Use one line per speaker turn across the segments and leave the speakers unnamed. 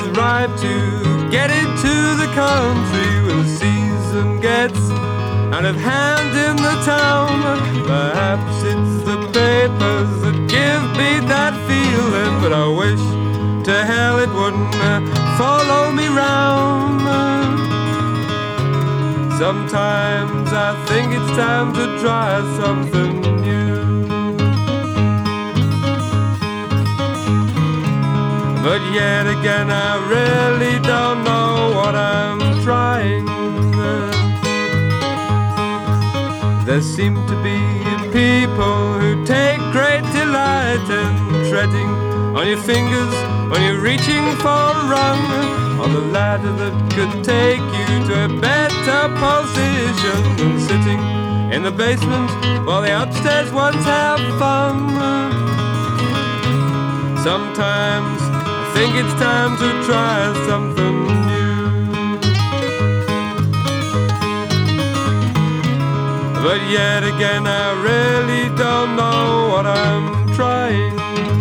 ripe to get into the country when the season gets out of hand in the town. Perhaps it's the papers that give me that feeling, but I wish to hell it wouldn't follow me round. Sometimes I think it's time to try something new, but yet again I really don't know what I'm trying. There seem to be people who take great delight in treading on your fingers when you're reaching for a rung on the ladder that could take you to a better position than sitting in the basement while the upstairs ones have fun. Sometimes I think it's time to try something new, but yet again I really don't know what I'm trying.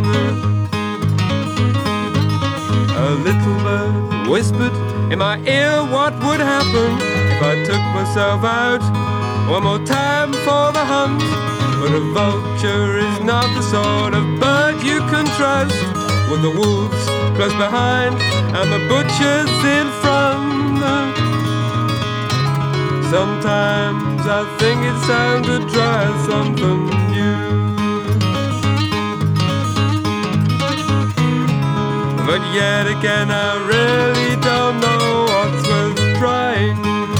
A little bird whispered in my ear what would happen if I took myself out one more time for the hunt. But a vulture is not the sort of bird you can trust, with the wolves close behind and the butchers in front. Sometimes I think it's time to try something new, but yet again I really don't know what's worth trying.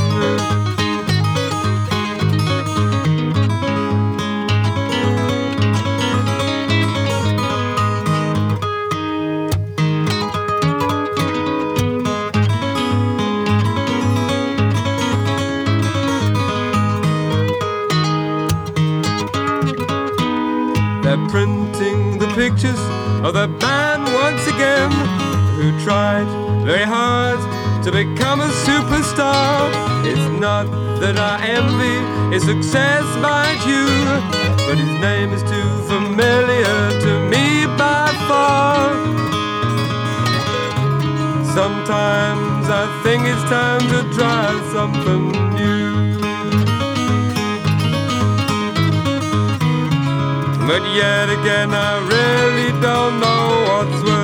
They're printing the pictures of the man once again who tried very hard to become a superstar. It's not that I envy his success, mind you, but his name is too familiar to me by far. Sometimes I think it's time to try something new, but yet again I really don't know what's worth